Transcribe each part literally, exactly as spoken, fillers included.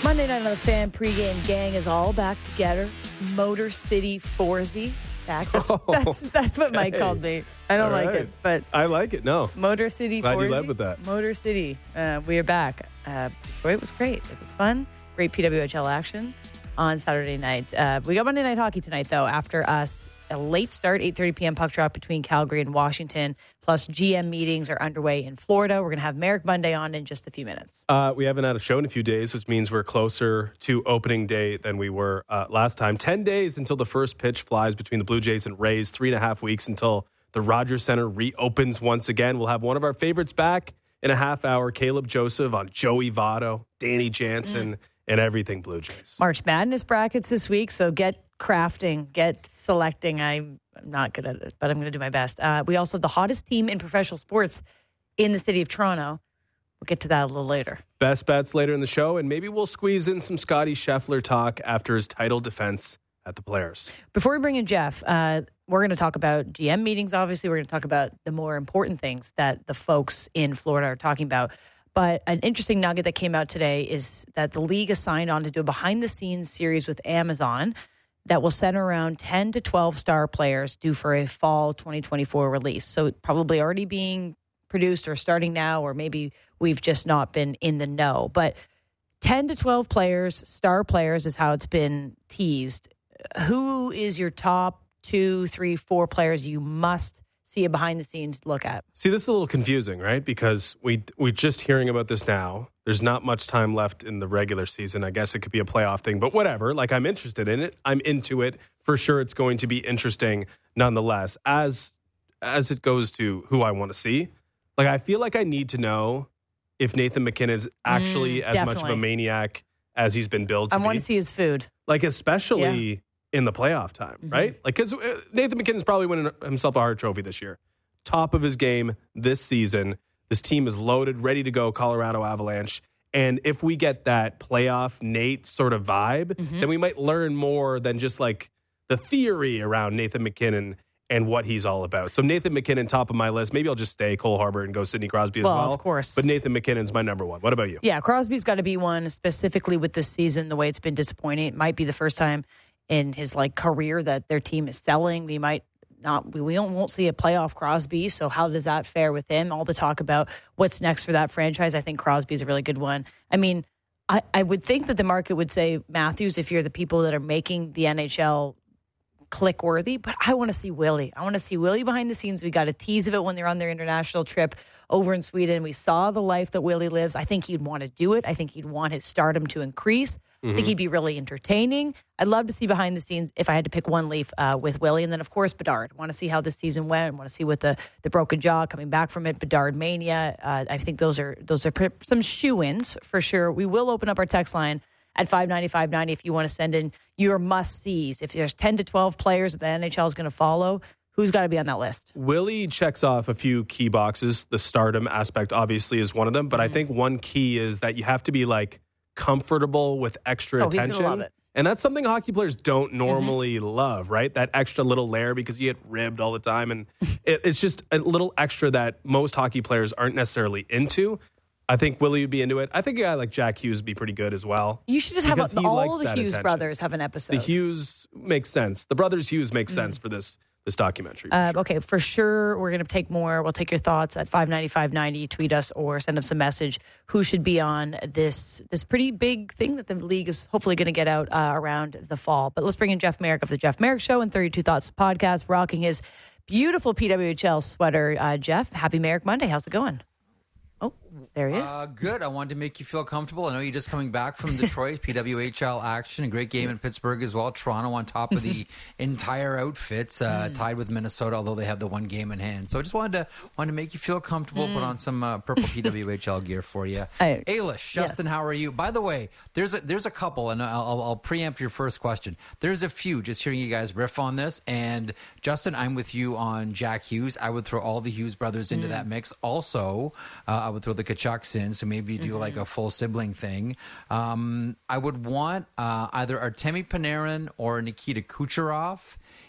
Monday night on the Fan pregame gang is all back together. Motor City Forzy back. That's Oh, that's that's what Mike okay. called me. I don't All like right. it, but I like it. No. Motor City Glad Forzy. you led with that. Motor City. Uh, we are back. Uh, Detroit was great. It was fun. Great P W H L action on Saturday night. Uh, we got Monday Night Hockey tonight, though, after us. A late start, eight thirty p.m. puck drop between Calgary and Washington. Plus, G M meetings are underway in Florida. We're going to have Merrick Monday on in just a few minutes. Uh, we haven't had a show in a few days, which means we're closer to opening day than we were uh, last time. Ten days until the first pitch flies between the Blue Jays and Rays. Three and a half weeks until the Rogers Center reopens once again. We'll have one of our favorites back in a half hour. Caleb Joseph on Joey Votto, Danny Jansen, mm. and everything Blue Jays. March Madness brackets this week, so get crafting, get selecting. I'm not good at it, but I'm going to do my best. Uh, we also have the hottest team in professional sports in the city of Toronto. We'll get to that a little later. Best bets later in the show, and maybe we'll squeeze in some Scotty Scheffler talk after his title defense at the Players. Before we bring in Jeff, uh, we're going to talk about G M meetings, obviously. We're going to talk about the more important things that the folks in Florida are talking about. But an interesting nugget that came out today is that the league has signed on to do a behind-the-scenes series with Amazon that will center around ten to twelve star players due for a fall twenty twenty-four release. So probably already being produced or starting now, or maybe we've just not been in the know. But ten to twelve players, star players is how it's been teased. Who is your top two, three, four players you must see a behind-the-scenes look at? See, this is a little confusing, right? Because we, we're just hearing about this now. There's not much time left in the regular season. I guess it could be a playoff thing, but whatever. Like, I'm interested in it. I'm into it. For sure, it's going to be interesting nonetheless. As as it goes to who I want to see, like, I feel like I need to know if Nathan MacKinnon is actually Mm, as much of definitely. a maniac as he's been billed to I be. want to see his food. Like, especially in the playoff time, Mm-hmm. right? Like, because Nathan MacKinnon's probably winning himself a Hart Trophy this year. Top of his game this season. This team is loaded, ready to go, Colorado Avalanche. And if we get that playoff Nate sort of vibe, Mm-hmm. then we might learn more than just like the theory around Nathan MacKinnon and what he's all about. So Nathan MacKinnon, top of my list. Maybe I'll just stay Cole Harbert and go Sidney Crosby as Well, well. of course. But Nathan MacKinnon's my number one. What about you? Yeah, Crosby's got to be one, specifically with this season, the way it's been disappointing. It might be the first time in his like career that their team is selling. We might not, we won't, won't see a playoff Crosby. So how does that fare with him? All the talk about what's next for that franchise. I think Crosby's a really good one. I mean, I, I would think that the market would say Matthews if you're the people that are making the N H L click worthy, but I want to see Willie. I want to see Willie behind the scenes. We got a tease of it when they're on their international trip over in Sweden. We saw the life that Willie lives. I think he'd want to do it. I think he'd want his stardom to increase. Mm-hmm. I think he'd be really entertaining. I'd love to see behind the scenes if I had to pick one leaf uh, with Willie. And then, of course, Bedard. Want to see how this season went. Want to see what the, the broken jaw coming back from it. Bedard mania. Uh, I think those are those are some shoo-ins for sure. We will open up our text line at five ninety, five ninety if you want to send in your must-sees. If there's ten to twelve players that the N H L is going to follow, who's got to be on that list? Willie checks off a few key boxes. The stardom aspect obviously is one of them, but mm-hmm. I think one key is that you have to be like comfortable with extra oh, attention. He's gonna love it. And that's something hockey players don't normally mm-hmm. love, right? That extra little layer because you get ribbed all the time. And it, it's just a little extra that most hockey players aren't necessarily into. I think Willie would be into it. I think a guy like Jack Hughes would be pretty good as well. You should just have a, all the Hughes attention. brothers have an episode. The Hughes makes sense. The brothers Hughes make mm. sense for this this documentary. Uh, sure. Okay, for sure. We're going to take more. We'll take your thoughts at five ninety, five ninety. Tweet us or send us a message. Who should be on this this pretty big thing that the league is hopefully going to get out uh, around the fall. But let's bring in Jeff Merrick of the Jeff Merrick Show and thirty-two Thoughts podcast, rocking his beautiful P W H L sweater. Uh, Jeff, happy Merrick Monday. How's it going? Oh, there he is. Uh, good. I wanted to make you feel comfortable. I know you're just coming back from Detroit, P W H L action, a great game in Pittsburgh as well. Toronto on top of the entire outfits, uh, mm. tied with Minnesota, although they have the one game in hand. So I just wanted to wanted to make you feel comfortable, mm. put on some uh, purple P W H L gear for you. I, Ailish, Justin, yes. How are you? By the way, there's a, there's a couple, and I'll, I'll preempt your first question. There's a few, just hearing you guys riff on this. And Justin, I'm with you on Jack Hughes. I would throw all the Hughes brothers into mm. that mix. Also, uh, I would throw the Kachucks in, so maybe you do mm-hmm. like a full sibling thing. Um, I would want uh, either Artemi Panarin or Nikita Kucherov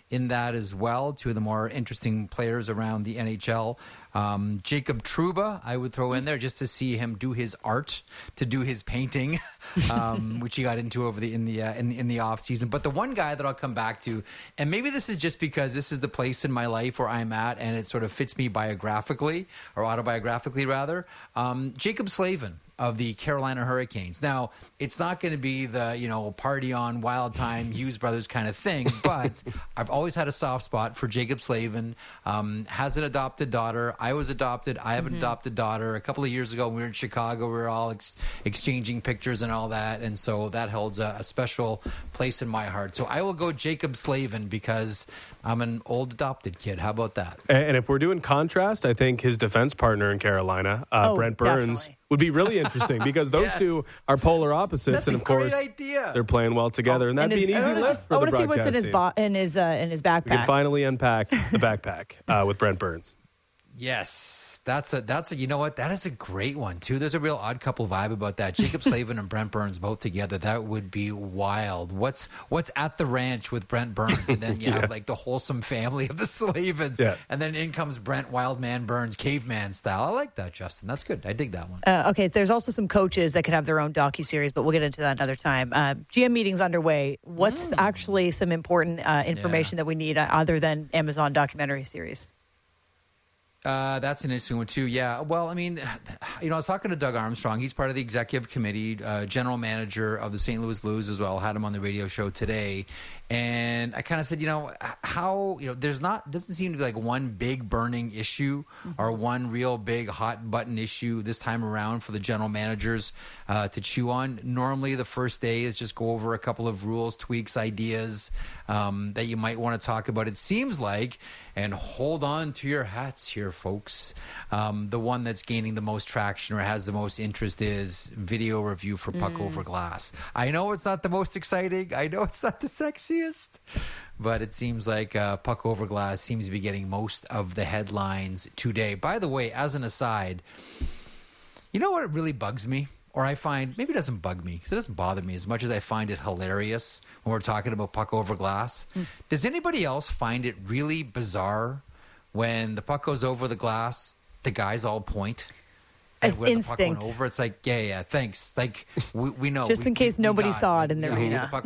in that as well. Two of the more interesting players around the N H L. Um, Jacob Trouba, I would throw in there just to see him do his art, to do his painting, um, which he got into over the in the uh, in the in the off season. But the one guy that I'll come back to, and maybe this is just because this is the place in my life where I'm at, and it sort of fits me biographically or autobiographically rather. Um, Jacob Slavin of the Carolina Hurricanes. Now, it's not going to be the, you know, party on Wild Time Hughes Brothers kind of thing, but I've always had a soft spot for Jacob Slavin. Um, has an adopted daughter. I was adopted. I have an mm-hmm. adopted daughter. A couple of years ago, when we were in Chicago, we were all ex- exchanging pictures and all that, and so that holds a, a special place in my heart. So I will go Jacob Slavin because I'm an old adopted kid. How about that? And if we're doing contrast, I think his defense partner in Carolina, uh, oh, Brent Burns, definitely. would be really interesting because those yes. two are polar opposites. That's and a of course, great idea. they're playing well together. Oh, and that'd and be his, an easy lift for I the want to see what's in his, broadcast bo- in his, uh, in his backpack. We can finally unpack the backpack uh, with Brent Burns. Yes. That's a, that's a, you know what? That is a great one, too. There's a real odd couple vibe about that. Jacob Slavin and Brent Burns both together. That would be wild. What's what's at the ranch with Brent Burns? And then you yeah. have like the wholesome family of the Slavins. Yeah. And then in comes Brent Wildman Burns, caveman style. I like that, Justin. That's good. I dig that one. Uh, okay, there's also some coaches that could have their own docuseries, but we'll get into that another time. Uh, G M meetings underway. What's mm. actually some important uh, information yeah. that we need uh, other than Amazon documentary series? Uh, that's an interesting one, too. Yeah. Well, I mean, you know, I was talking to Doug Armstrong. He's part of the executive committee, uh, general manager of the Saint Louis Blues as well. Had him on the radio show today. And I kind of said, you know, how, you know, there's not, doesn't seem to be like one big burning issue mm-hmm. or one real big hot button issue this time around for the general managers uh, to chew on. Normally, the first day is just go over a couple of rules, tweaks, ideas um, that you might want to talk about. It seems like, and hold on to your hats here, folks. Um, the one that's gaining the most traction or has the most interest is video review for Puck mm. Over Glass. I know it's not the most exciting. I know it's not the sexiest. But it seems like uh, Puck Over Glass seems to be getting most of the headlines today. By the way, as an aside, you know what really bugs me? Or I find, maybe it doesn't bug me, because it doesn't bother me as much as I find it hilarious when we're talking about Puck Over Glass. Mm. Does anybody else find it really bizarre when the puck goes over the glass, the guys all point? As when instinct. The puck went over, it's like, yeah, yeah, thanks. Like, we, we know. Just we, in case we, nobody we saw it, it in the yeah, arena. The puck,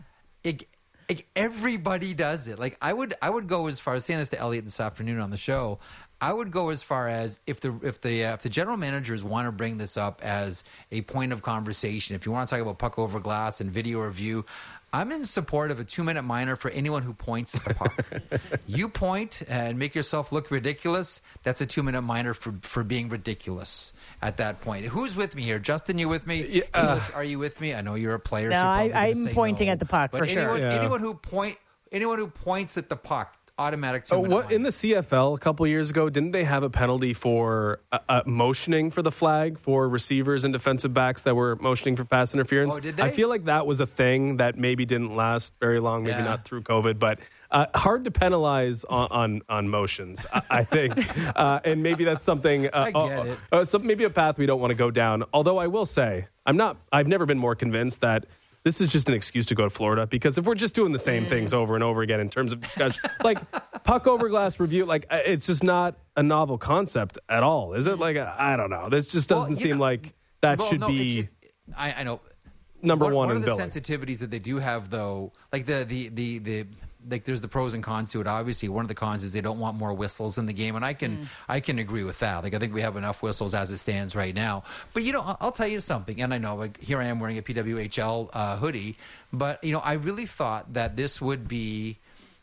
it, it, everybody does it. Like, I would, I would go as far as saying this to Elliot this afternoon on the show. I would go as far as if the if the uh, if the general managers want to bring this up as a point of conversation, if you want to talk about Puck Over Glass and video review, I'm in support of a two-minute minor for anyone who points at the puck. You point and make yourself look ridiculous, that's a two-minute minor for, for being ridiculous at that point. Who's with me here? Justin, you with me? Yeah, uh, English, are you with me? I know you're a player. No, so I, I'm pointing no. at the puck but for anyone, sure. Yeah. Anyone who point, anyone who points at the puck, automatic Oh, two-minute what minor. in the C F L a couple years ago? Didn't they have a penalty for uh, uh, motioning for the flag for receivers and defensive backs that were motioning for pass interference? Oh, did they? I feel like that was a thing that maybe didn't last very long, maybe Yeah. not through COVID, but uh, hard to penalize on on, on motions, I, I think, uh, and maybe that's something. Uh, I get uh, it. Uh, so maybe a path we don't want to go down. Although I will say, I'm not. I've never been more convinced that this is just an excuse to go to Florida, because if we're just doing the same mm. things over and over again in terms of discussion, like Puck Over Glass review, like it's just not a novel concept at all, is it? Like, I don't know. This just doesn't Well, seem know, like that well, should no, be it's just, I, I know. number what, one what in are the billing. sensitivities that they do have, though? Like the the the the. Like there's the pros and cons to it. Obviously, one of the cons is they don't want more whistles in the game, and I can mm. I can agree with that. Like I think we have enough whistles as it stands right now. But you know, I'll, I'll tell you something, and I know like here I am wearing a P W H L uh, hoodie, but you know I really thought that this would be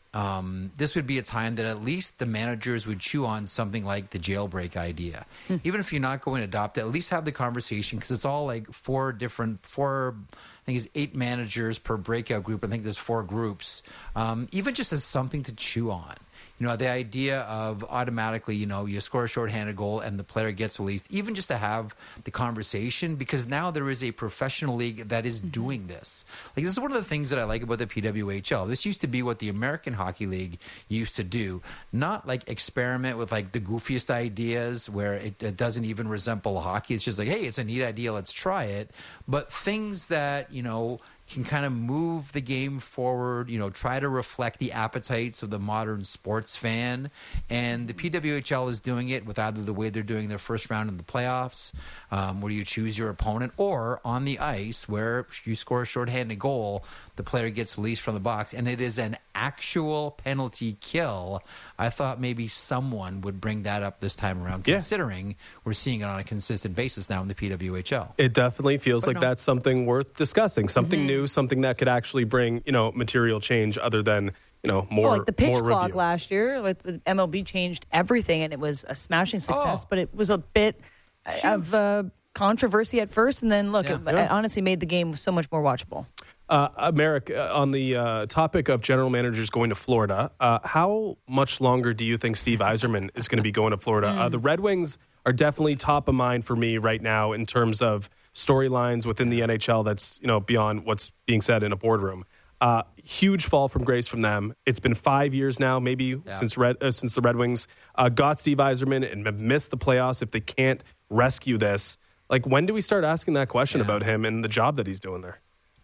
um, this would be a time that at least the managers would chew on something like the jailbreak idea, mm. even if you're not going to adopt it. At least have the conversation, because it's all like four different four. I think it's eight managers per breakout group. I think there's four groups. Um, even just as something to chew on. You know, the idea of automatically, you know, you score a shorthanded goal and the player gets released, even just to have the conversation, because now there is a professional league that is doing this. Like, this is one of the things that I like about the P W H L. This used to be what the American Hockey League used to do, not like experiment with like the goofiest ideas where it, it doesn't even resemble hockey. It's just like, hey, it's a neat idea, let's try it. But things that, you know, can kind of move the game forward, you know, try to reflect the appetites of the modern sports fan. And the P W H L is doing it with either the way they're doing their first round in the playoffs, um, where you choose your opponent, or on the ice where you score a shorthanded goal, the player gets released from the box, and it is an actual penalty kill. I thought maybe someone would bring that up this time around, yeah. considering we're seeing it on a consistent basis now in the P W H L. It definitely feels but like no. that's something worth discussing, something mm-hmm. new, something that could actually bring, you know, material change other than, you know, more well, like the pitch clock review. last year, like the M L B changed everything, and it was a smashing success, oh. but it was a bit Huge. of uh, controversy at first, and then, look, yeah. it, yeah. it honestly made the game so much more watchable. Uh, Merrick, uh, on the uh, topic of general managers going to Florida, uh, how much longer do you think Steve Yzerman is going to be going to Florida? Mm. Uh, the Red Wings are definitely top of mind for me right now in terms of storylines within the N H L that's, you know, beyond what's being said in a boardroom. Uh, huge fall from grace from them. It's been five years now, maybe yeah. since Red, uh, since the Red Wings uh, got Steve Yzerman and missed the playoffs. If they can't rescue this, like, when do we start asking that question yeah. about him and the job that he's doing there?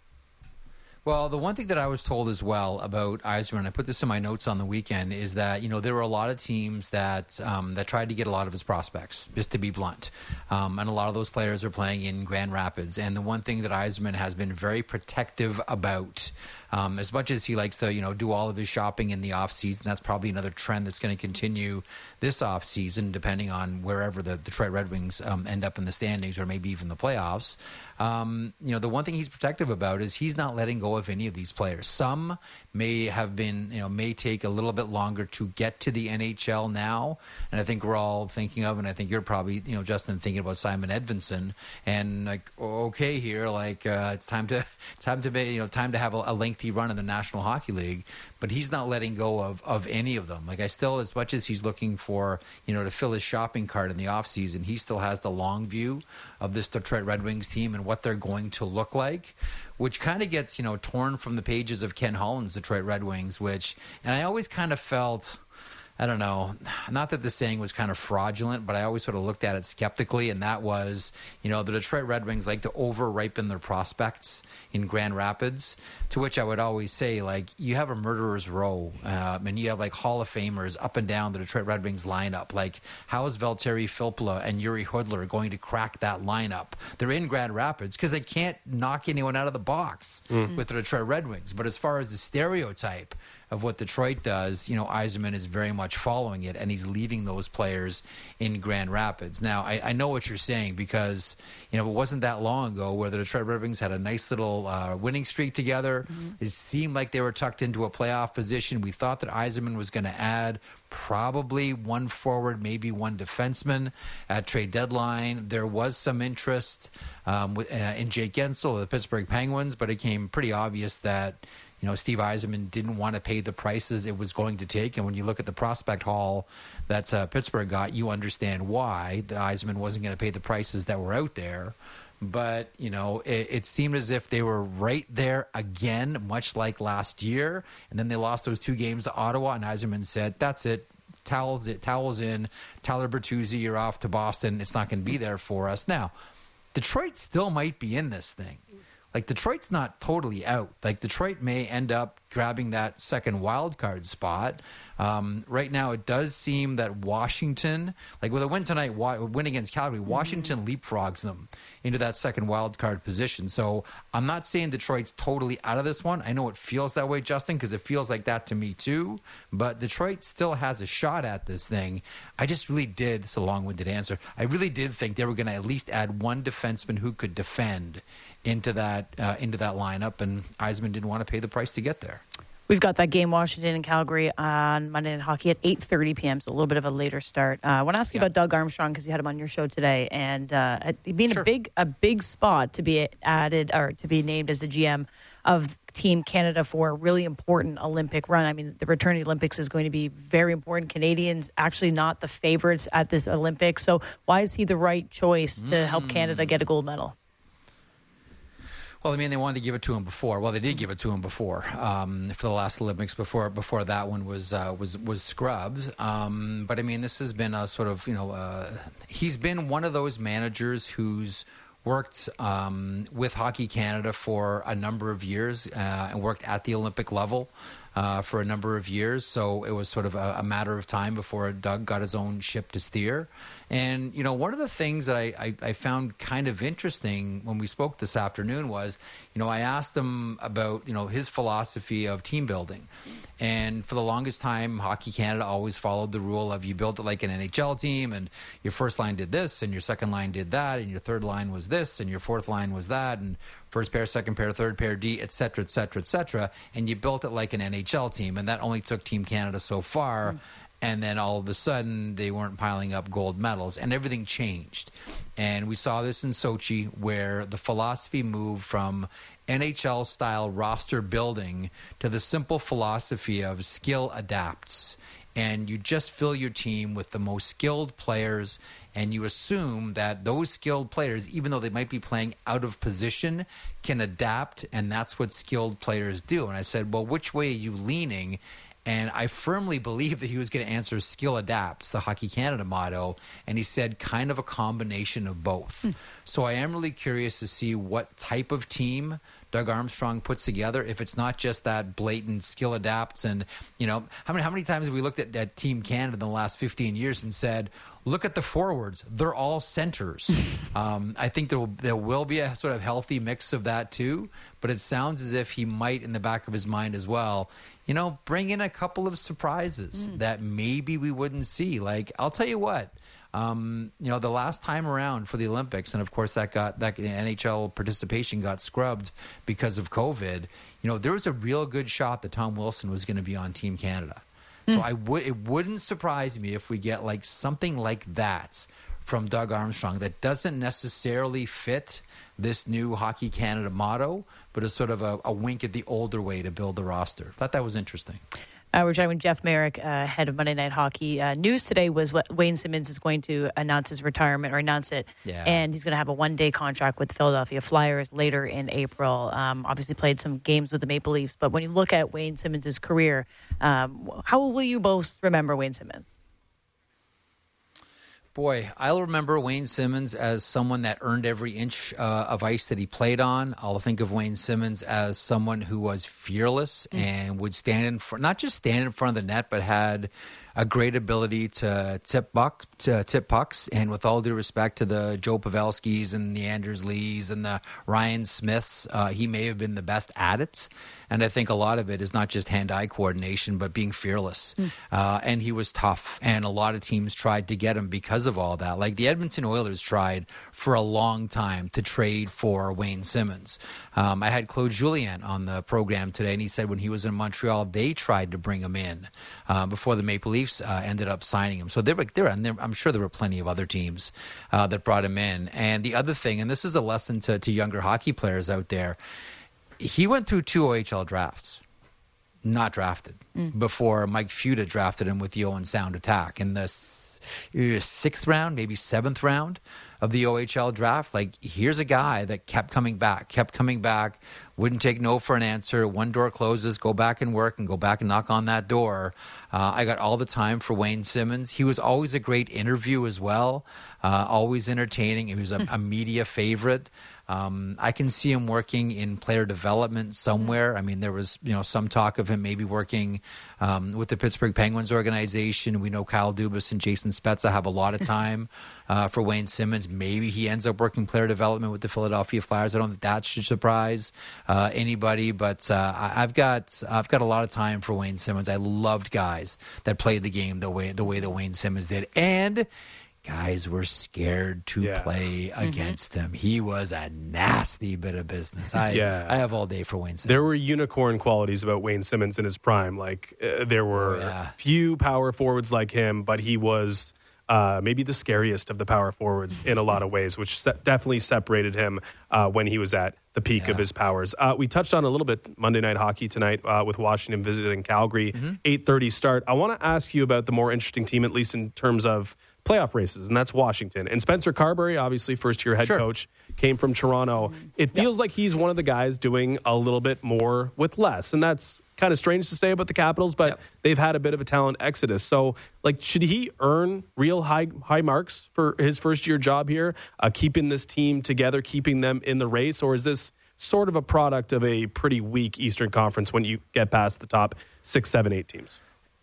Well, the one thing that I was told as well about Yzerman, I put this in my notes on the weekend, is that, you know, there were a lot of teams that um, that tried to get a lot of his prospects, just to be blunt. Um, and a lot of those players are playing in Grand Rapids. And the one thing that Yzerman has been very protective about, um, as much as he likes to, you know, do all of his shopping in the offseason, that's probably another trend that's going to continue this offseason, depending on wherever the Detroit Red Wings um, end up in the standings, or maybe even the playoffs. Um, you know, the one thing he's protective about is he's not letting go of any of these players. Some may have been, you know, may take a little bit longer to get to the N H L now. And I think we're all thinking of, and I think you're probably, you know, Justin, thinking about Simon Edvinsson, and like, okay, here, like, uh, it's time to, it's time to be, you know, time to have a, a lengthy run in the National Hockey League. But he's not letting go of, of any of them. Like, I still, as much as he's looking for, you know, to fill his shopping cart in the offseason, he still has the long view of this Detroit Red Wings team and what they're going to look like, which kind of gets, you know, torn from the pages of Ken Holland's Detroit Red Wings, which, and I always kind of felt, I don't know, not that the saying was kind of fraudulent, but I always sort of looked at it skeptically, and that was, you know, the Detroit Red Wings like to over-ripen their prospects in Grand Rapids, to which I would always say, like, you have a murderer's row, um, and you have, like, Hall of Famers up and down the Detroit Red Wings lineup. Like, how is Valtteri Filppula and Yuri Hudler going to crack that lineup? They're in Grand Rapids because they can't knock anyone out of the box mm. with the Detroit Red Wings. But as far as the stereotype of what Detroit does, you know, Yzerman is very much following it, and he's leaving those players in Grand Rapids. Now, I, I know what you're saying, because, you know, it wasn't that long ago where the Detroit Red Wings had a nice little uh, winning streak together. Mm-hmm. It seemed like they were tucked into a playoff position. We thought that Yzerman was going to add probably one forward, maybe one defenseman at trade deadline. There was some interest um, with, uh, in Jake Gensel of the Pittsburgh Penguins, but it became pretty obvious that, you know, Steve Yzerman didn't want to pay the prices it was going to take. And when you look at the prospect haul that uh, Pittsburgh got, you understand why the Yzerman wasn't going to pay the prices that were out there. But, you know, it, it seemed as if they were right there again, much like last year. And then they lost those two games to Ottawa, and Yzerman said, that's it. Towels, towels in. Tyler Bertuzzi, you're off to Boston. It's not going to be there for us. Now, Detroit still might be in this thing. Like, Detroit's not totally out. Like, Detroit may end up grabbing that second wild card spot. Um, right now, it does seem that Washington, like with a win tonight, win against Calgary, Washington leapfrogs them into that second wild card position. So I'm not saying Detroit's totally out of this one. I know it feels that way, Justin, because it feels like that to me too. But Detroit still has a shot at this thing. I just really did, it's a long-winded answer, I really did think they were going to at least add one defenseman who could defend into that uh, into that lineup, and Yzerman didn't want to pay the price to get there. We've got that game, Washington and Calgary, on Monday Night Hockey at eight thirty p.m., so a little bit of a later start. Uh, I want to ask you yeah. about Doug Armstrong, because you had him on your show today, and uh, being sure. a big a big spot to be added, or to be named as the G M of Team Canada for a really important Olympic run. I mean, the return to the Olympics is going to be very important. Canadians actually not the favorites at this Olympics, so why is he the right choice to mm. help Canada get a gold medal? Well, I mean, they wanted to give it to him before. Well, they did give it to him before um, for the last Olympics. Before before that one was uh, was was scrubbed. Um, but I mean, this has been a sort of, you know, uh, he's been one of those managers whose worked um, with Hockey Canada for a number of years uh, and worked at the Olympic level uh, for a number of years. So it was sort of a, a matter of time before Doug got his own ship to steer. And, you know, one of the things that I, I, I found kind of interesting when we spoke this afternoon was, you know, I asked him about, you know, his philosophy of team building. And for the longest time, Hockey Canada always followed the rule of you built it like an N H L team, and your first line did this, and your second line did that, and your third line was this, and your fourth line was that, and first pair, second pair, third pair, D, et cetera, et cetera, et cetera. And you built it like an N H L team, and that only took Team Canada so far. Mm. And then all of a sudden, they weren't piling up gold medals, and everything changed. And we saw this in Sochi, where the philosophy moved from N H L-style roster building to the simple philosophy of skill adapts. And you just fill your team with the most skilled players, and you assume that those skilled players, even though they might be playing out of position, can adapt, and that's what skilled players do. And I said, well, which way are you leaning? And I firmly believe that he was going to answer skill adapts, the Hockey Canada motto. And he said kind of a combination of both. Hmm. So I am really curious to see what type of team Doug Armstrong puts together. If it's not just that blatant skill adapts. And, you know, how many how many times have we looked at, at Team Canada in the last fifteen years and said, look at the forwards. They're all centers. um, I think there will, there will be a sort of healthy mix of that too. But it sounds as if he might, in the back of his mind as well, you know, bring in a couple of surprises mm. that maybe we wouldn't see. Like, I'll tell you what, um, you know, the last time around for the Olympics, and of course that got that N H L participation got scrubbed because of COVID. You know, there was a real good shot that Tom Wilson was going to be on Team Canada. Mm. So I would it wouldn't surprise me if we get like something like that from Doug Armstrong that doesn't necessarily fit this new Hockey Canada motto, but is sort of a, a wink at the older way to build the roster. Thought that was interesting. Uh, we're talking with Jeff Marek, uh, head of Monday Night Hockey. Uh, news today was what Wayne Simmons is going to announce his retirement or announce it. Yeah. And he's going to have a one-day contract with the Philadelphia Flyers later in April. Um, obviously played some games with the Maple Leafs. But when you look at Wayne Simmons' career, um, how will you both remember Wayne Simmons? Boy, I'll remember Wayne Simmons as someone that earned every inch uh, of ice that he played on. I'll think of Wayne Simmons as someone who was fearless mm. and would stand in front, not just stand in front of the net, but had a great ability to tip buck, to tip pucks. And with all due respect to the Joe Pavelskis and the Anders Lees and the Ryan Smiths, uh, he may have been the best at it. And I think a lot of it is not just hand-eye coordination, but being fearless. Mm. Uh, and he was tough. And a lot of teams tried to get him because of all that. Like the Edmonton Oilers tried for a long time to trade for Wayne Simmons. Um, I had Claude Julien on the program today, and he said when he was in Montreal, they tried to bring him in uh, before the Maple Leafs uh, ended up signing him. So there were, there, and there, I'm sure there were plenty of other teams uh, that brought him in. And the other thing, and this is a lesson to, to younger hockey players out there, he went through two O H L drafts, not drafted, mm. before Mike Futa drafted him with the Owen Sound Attack in the s- sixth round, maybe seventh round of the O H L draft. Like, here's a guy that kept coming back, kept coming back, wouldn't take no for an answer. One door closes, go back and work and go back and knock on that door. Uh, I got all the time for Wayne Simmons. He was always a great interview as well, uh, always entertaining. He was a, a media favorite. Um, I can see him working in player development somewhere. I mean, there was, you know, some talk of him maybe working um, with the Pittsburgh Penguins organization. We know Kyle Dubas and Jason Spezza have a lot of time uh, for Wayne Simmons. Maybe he ends up working player development with the Philadelphia Flyers. I don't think that should surprise uh, anybody, but uh, I, I've got I've got a lot of time for Wayne Simmons. I loved guys that played the game the way the way that Wayne Simmons did, and guys were scared to yeah. play against mm-hmm. him. He was a nasty bit of business. I yeah. I have all day for Wayne Simmons. There were unicorn qualities about Wayne Simmons in his prime. Like uh, there were oh, yeah. few power forwards like him, but he was uh, maybe the scariest of the power forwards in a lot of ways, which se- definitely separated him uh, when he was at the peak yeah. of his powers. Uh, we touched on a little bit Monday Night Hockey tonight uh, with Washington visiting Calgary, mm-hmm. eight thirty start. I want to ask you about the more interesting team, at least in terms of playoff races, and that's Washington. And Spencer Carberry, obviously first-year head Sure. coach, came from Toronto. It feels yep. like he's one of the guys doing a little bit more with less, and that's kind of strange to say about the Capitals, but yep. they've had a bit of a talent exodus. So, like, should he earn real high high marks for his first-year job here, uh, keeping this team together, keeping them in the race, or is this sort of a product of a pretty weak Eastern Conference when you get past the top six, seven, eight teams?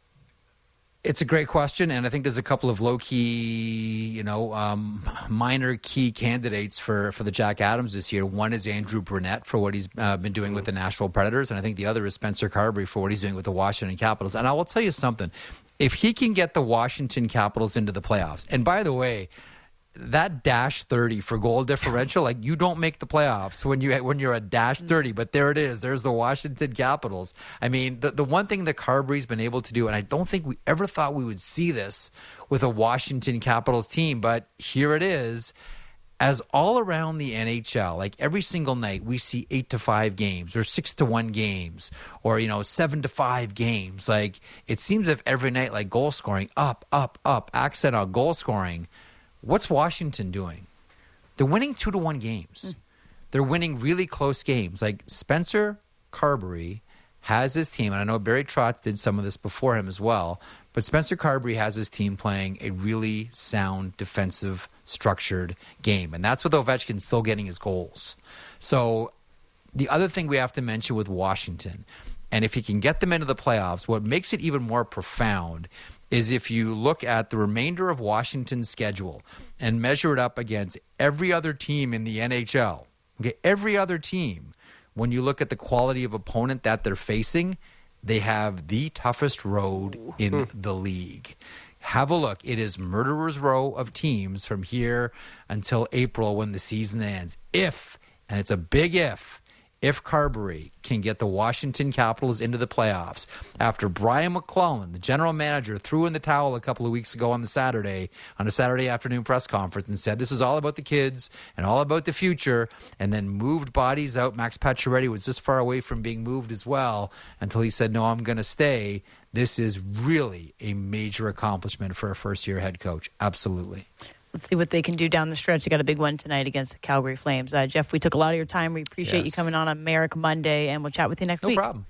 It's a great question, and I think there's a couple of low-key, you know, um, minor key candidates for, for the Jack Adams this year. One is Andrew Brunette for what he's uh, been doing with the Nashville Predators, and I think the other is Spencer Carberry for what he's doing with the Washington Capitals. And I will tell you something. If he can get the Washington Capitals into the playoffs, and by the way, that dash thirty for goal differential, like, you don't make the playoffs when you when you're a dash thirty, but there it is. There's the Washington Capitals. I mean, the the one thing that Carberry's been able to do, and I don't think we ever thought we would see this with a Washington Capitals team, but here it is. As all around the N H L, like every single night, we see eight to five games, or six to one games, or you know seven to five games. Like, it seems if every night, like, goal scoring up, up, up, accent on goal scoring. What's Washington doing? They're winning two to one games. Mm. They're winning really close games. Like, Spencer Carberry has his team, and I know Barry Trotz did some of this before him as well, but Spencer Carberry has his team playing a really sound, defensive, structured game. And that's with Ovechkin still getting his goals. So the other thing we have to mention with Washington, and if he can get them into the playoffs, what makes it even more profound is if you look at the remainder of Washington's schedule and measure it up against every other team in the N H L, okay, every other team, when you look at the quality of opponent that they're facing, they have the toughest road in the league. Have a look. It is murderer's row of teams from here until April when the season ends. If, and it's a big if, if Carberry can get the Washington Capitals into the playoffs, after Brian McClellan, the general manager, threw in the towel a couple of weeks ago on the Saturday, on a Saturday afternoon press conference and said, this is all about the kids and all about the future, and then moved bodies out. Max Pacioretty was this far away from being moved as well until he said, no, I'm going to stay. This is really a major accomplishment for a first-year head coach. Absolutely. Let's see what they can do down the stretch. You got a big one tonight against the Calgary Flames. Uh, Jeff, we took a lot of your time. We appreciate yes. you coming on on Merrick Monday, and we'll chat with you next no week. No problem.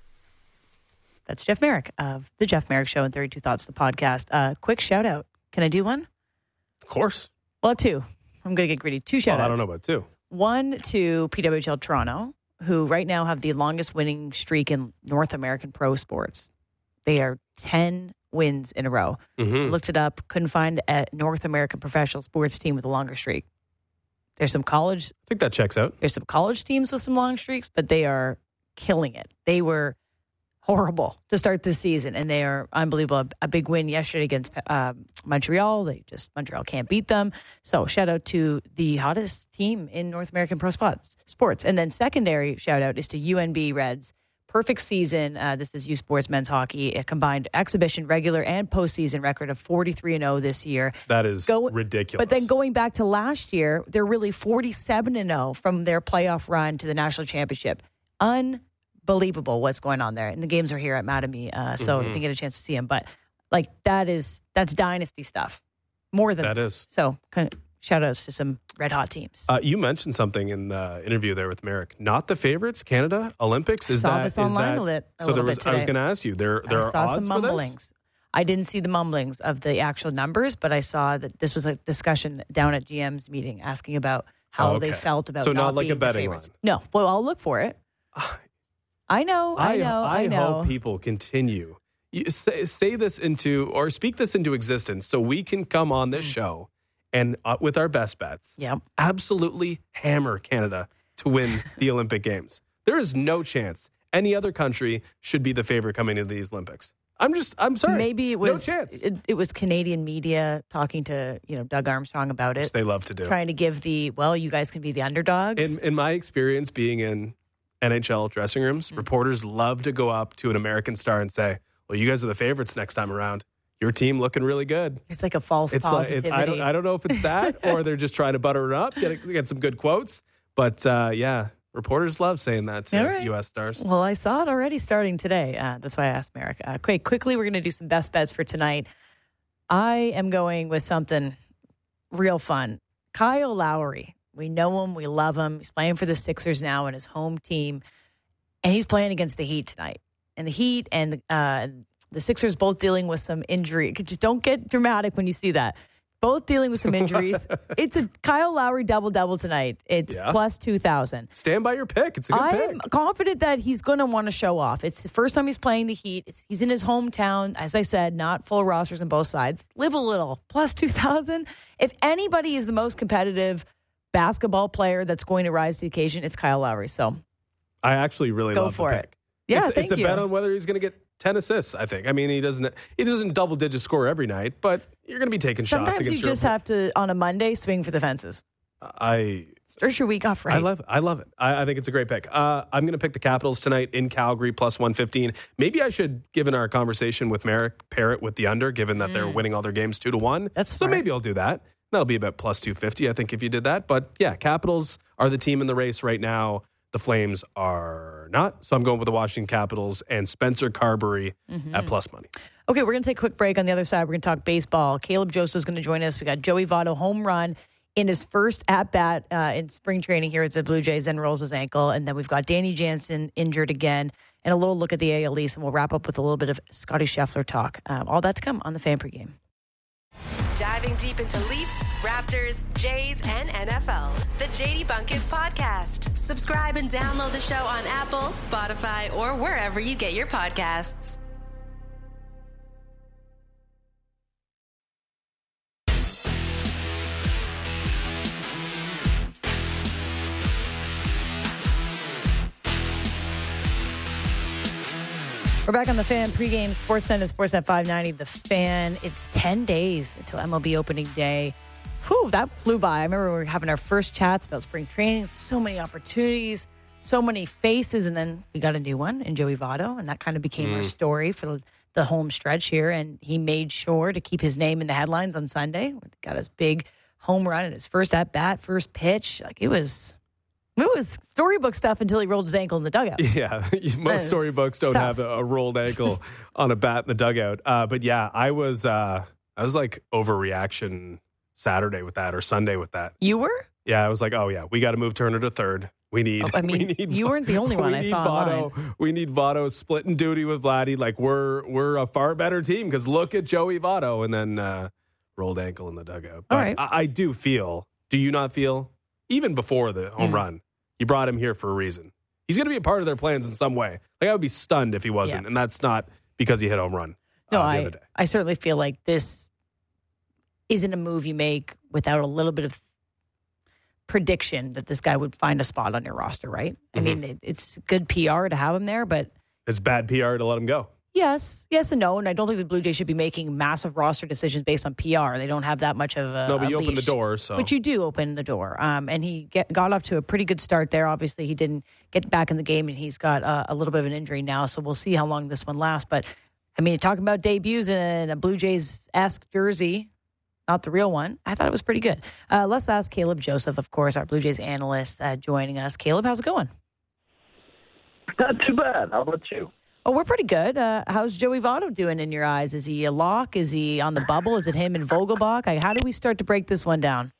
That's Jeff Merrick of The Jeff Merrick Show and thirty-two Thoughts, the podcast. Uh, quick shout-out. Can I do one? Of course. Well, two. I'm going to get greedy. Two shout-outs. Oh, I don't know about two. One to P W H L Toronto, who right now have the longest winning streak in North American pro sports. They are ten wins in a row. Mm-hmm. Looked it up. Couldn't find a North American professional sports team with a longer streak. There's some college. I think that checks out. There's some college teams with some long streaks, but they are killing it. They were horrible to start this season, and they are unbelievable. A big win yesterday against uh, Montreal. They just Montreal can't beat them. So shout out to the hottest team in North American pro spots, sports. And then secondary shout out is to U N B Reds. Perfect season. Uh, this is U Sports men's hockey. A combined exhibition, regular, and postseason record of forty-three and oh this year. That is Go, ridiculous. But then going back to last year, they're really forty-seven and oh from their playoff run to the national championship. Unbelievable what's going on there. And the games are here at Mattamy, uh, so mm-hmm. I didn't get a chance to see them. But like that is that's dynasty stuff. More than that is. So shout outs to some red hot teams. Uh, you mentioned something in the interview there with Merrick. Not the favorites, Canada Olympics. Is I saw that, this online that, a, lit, a so little there was, bit today. I was going to ask you. There, there I are saw odds some mumblings. For this? I didn't see the mumblings of the actual numbers, but I saw that this was a discussion down at G M's meeting asking about how oh, okay. they felt about so not, not like being a betting the favorites. line. No, well, I'll look for it. I know, I, I know, I, I know. hope people continue. You say, say this into, or speak this into existence so we can come on this mm. show and uh, with our best bets, yep. absolutely hammer Canada to win the Olympic Games. There is no chance any other country should be the favorite coming into these Olympics. I'm just, I'm sorry. Maybe it was, no chance. It, it was Canadian media talking to, you know, Doug Armstrong about it. Which they love to do. Trying to give the, well, you guys can be the underdogs. In, in my experience being in N H L dressing rooms, mm-hmm. reporters love to go up to an American star and say, well, you guys are the favorites next time around. Your team looking really good. It's like a false it's positivity. Like, it, I, don't, I don't know if it's that or they're just trying to butter it up, get, get some good quotes. But, uh, yeah, reporters love saying that to right. U S stars. Well, I saw it already starting today. Uh, that's why I asked Merrick. Uh, quick, quickly, we're going to do some best bets for tonight. I am going with something real fun. Kyle Lowry. We know him. We love him. He's playing for the Sixers now in his home team. And he's playing against the Heat tonight. And the Heat and uh, the Sixers both dealing with some injury. Just don't get dramatic when you see that. Both dealing with some injuries. It's a Kyle Lowry double-double tonight. It's yeah. plus two thousand. Stand by your pick. It's a good I'm pick. I'm confident that he's going to want to show off. It's the first time he's playing the Heat. It's, he's in his hometown. As I said, not full rosters on both sides. Live a little. Plus two thousand. If anybody is the most competitive basketball player that's going to rise to the occasion, it's Kyle Lowry. So I actually really go love for the it. pick. Yeah, it's, thank it's you. a bet on whether he's going to get ten assists, I think. I mean, he doesn't he doesn't double digit score every night, but you're going to be taking Sometimes shots against you just your have to, on a Monday, swing for the fences. I Start your week off right. I love it. I love it. I, I think it's a great pick. Uh, I'm going to pick the Capitals tonight in Calgary plus one fifteen. Maybe I should, given our conversation with Merrick, pair it with the under, given that mm. they're winning all their games two to one. That's so smart. maybe I'll do that. That'll be about plus two fifty, I think, if you did that. But yeah, Capitals are the team in the race right now. The Flames are not. So I'm going with the Washington Capitals and Spencer Carberry mm-hmm. at plus money. Okay, we're going to take a quick break. On the other side, we're going to talk baseball. Caleb Joseph is going to join us. We got Joey Votto home run in his first at-bat uh, in spring training here at the Blue Jays, then rolls his ankle. And then we've got Danny Jansen injured again. And a little look at the A L East. And we'll wrap up with a little bit of Scotty Scheffler talk. Um, all that to come on the Fan Pregame. Diving deep into Leafs, Raptors, Jays, and N F L. The J D Bunkis Podcast. Subscribe and download the show on Apple, Spotify, or wherever you get your podcasts. We're back on the Fan pregame Sportsnet and Sportsnet five ninety. The Fan. It's ten days until M L B opening day. Whew, that flew by. I remember we were having our first chats about spring training. So many opportunities, so many faces, and then we got a new one in Joey Votto, and that kind of became mm. our story for the, the home stretch here. And he made sure to keep his name in the headlines on Sunday. Got his big home run and his first at bat, first pitch. Like it was. It was storybook stuff until he rolled his ankle in the dugout. Yeah, most storybooks don't tough. have a, a rolled ankle on a bat in the dugout. Uh, but yeah, I was uh, I was like overreaction Saturday with that or Sunday with that. You were? Yeah, I was like, oh yeah, we got to move Turner to third. We need. Oh, I mean, we need, you weren't the only one I saw Votto, online. We need Votto splitting duty with Vladdy. Like we're we're a far better team because look at Joey Votto and then uh, rolled ankle in the dugout. But All right. I, I do feel. Do you not feel? Even before the home mm. run. You brought him here for a reason. He's going to be a part of their plans in some way. Like I would be stunned if he wasn't, yeah. and that's not because he hit a home run. No, uh, the I other day. I certainly feel like this isn't a move you make without a little bit of prediction that this guy would find a spot on your roster, right? Mm-hmm. I mean, it, it's good P R to have him there, but it's bad P R to let him go. Yes, yes and no, and I don't think the Blue Jays should be making massive roster decisions based on P R. They don't have that much of a No, but you a open the leash. door, so. But you do open the door. Um, and he get, got off to a pretty good start there. Obviously, he didn't get back in the game, and he's got uh, a little bit of an injury now, so we'll see how long this one lasts. But, I mean, talking about debuts in a Blue Jays-esque jersey, not the real one, I thought it was pretty good. Uh, let's ask Caleb Joseph, of course, our Blue Jays analyst, uh, joining us. Caleb, how's it going? Not too bad. How about you? Oh, we're pretty good. Uh, how's Joey Votto doing in your eyes? Is he a lock? Is he on the bubble? Is it him and Vogelbach? Like, how do we start to break this one down?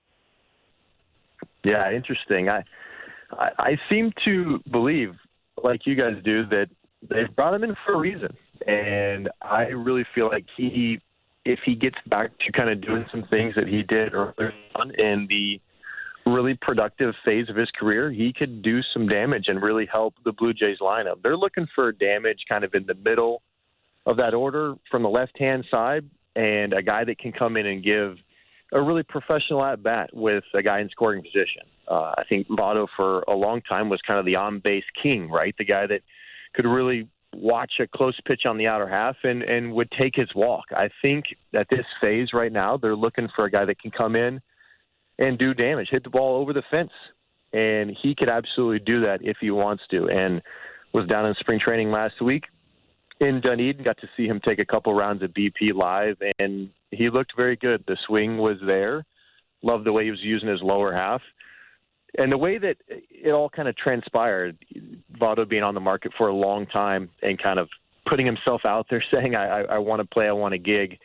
Yeah, interesting. I, I I seem to believe, like you guys do, that they've brought him in for a reason. And I really feel like he, if he gets back to kind of doing some things that he did earlier on in the really productive phase of his career, he could do some damage and really help the Blue Jays lineup. They're looking for damage kind of in the middle of that order from the left-hand side, and a guy that can come in and give a really professional at-bat with a guy in scoring position. Uh, I think Votto for a long time was kind of the on-base king, right? The guy that could really watch a close pitch on the outer half and, and would take his walk. I think at this phase right now, they're looking for a guy that can come in and do damage, hit the ball over the fence. And he could absolutely do that if he wants to. And was down in spring training last week in Dunedin, got to see him take a couple rounds of B P live, and he looked very good. The swing was there. Loved the way he was using his lower half. And the way that it all kind of transpired, Votto being on the market for a long time and kind of putting himself out there saying, I, I, I want to play, I want a gig.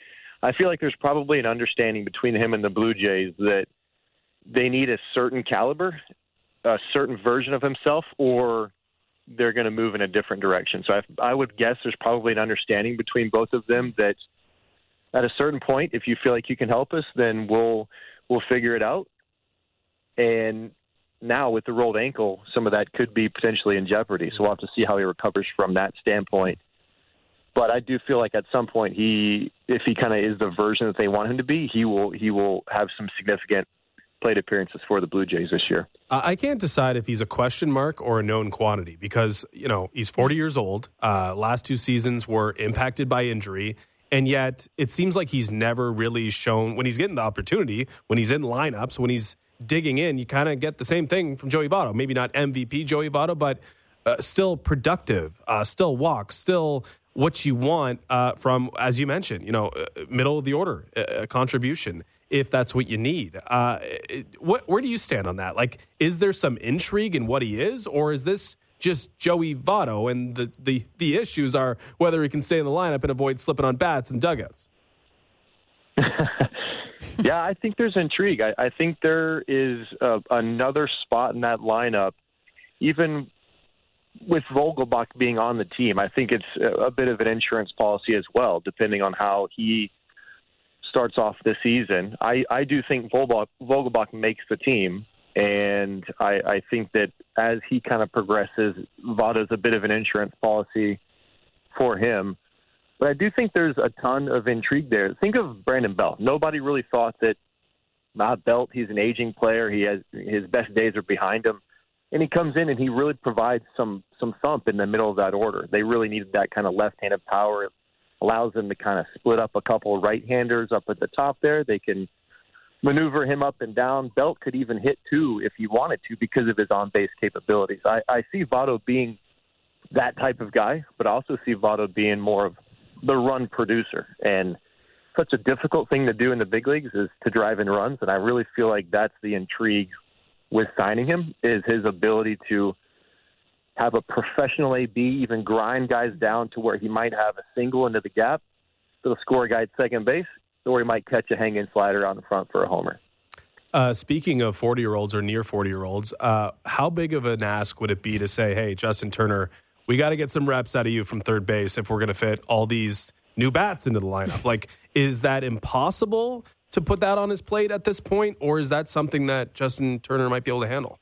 I feel like there's probably an understanding between him and the Blue Jays that they need a certain caliber, a certain version of himself, or they're going to move in a different direction. So I, I would guess there's probably an understanding between both of them that at a certain point, if you feel like you can help us, then we'll we'll figure it out. And now with the rolled ankle, some of that could be potentially in jeopardy. So we'll have to see how he recovers from that standpoint. But I do feel like at some point, he, if he kind of is the version that they want him to be, he will he will have some significant plate appearances for the Blue Jays this year. Uh, I can't decide if he's a question mark or a known quantity because, you know, he's forty years old. Uh, last two seasons were impacted by injury. And yet it seems like he's never really shown, when he's getting the opportunity, when he's in lineups, when he's digging in, you kind of get the same thing from Joey Votto. Maybe not M V P Joey Votto, but uh, still productive, uh, still walks, still what you want uh, from, as you mentioned, you know, uh, middle of the order uh, contribution, if that's what you need. Uh, it, what, where do you stand on that? Like, is there some intrigue in what he is, or is this just Joey Votto, and the, the, the issues are whether he can stay in the lineup and avoid slipping on bats and dugouts? Yeah, I think there's intrigue. I, I think there is uh, another spot in that lineup, even with Vogelbach being on the team. I think it's a bit of an insurance policy as well, depending on how he starts off this season. I, I do think Vogelbach, Vogelbach makes the team, and I, I think that as he kind of progresses, Votto's a bit of an insurance policy for him. But I do think there's a ton of intrigue there. Think of Brandon Belt. Nobody really thought that Matt Belt, he's an aging player. He has his best days are behind him. And he comes in and he really provides some some thump in the middle of that order. They really needed that kind of left-handed power. It allows them to kind of split up a couple of right-handers up at the top there. They can maneuver him up and down. Belt could even hit two if he wanted to because of his on-base capabilities. I, I see Votto being that type of guy, but I also see Votto being more of the run producer. And such a difficult thing to do in the big leagues is to drive in runs, and I really feel like that's the intrigue with signing him, is his ability to have a professional A B, even grind guys down to where he might have a single into the gap to score a guy at second base, or he might catch a hanging slider on the front for a homer. Uh, speaking of forty-year-olds or near forty-year-olds, uh, how big of an ask would it be to say, hey, Justin Turner, we got to get some reps out of you from third base if we're going to fit all these new bats into the lineup? Like, is that impossible to put that on his plate at this point, or is that something that Justin Turner might be able to handle?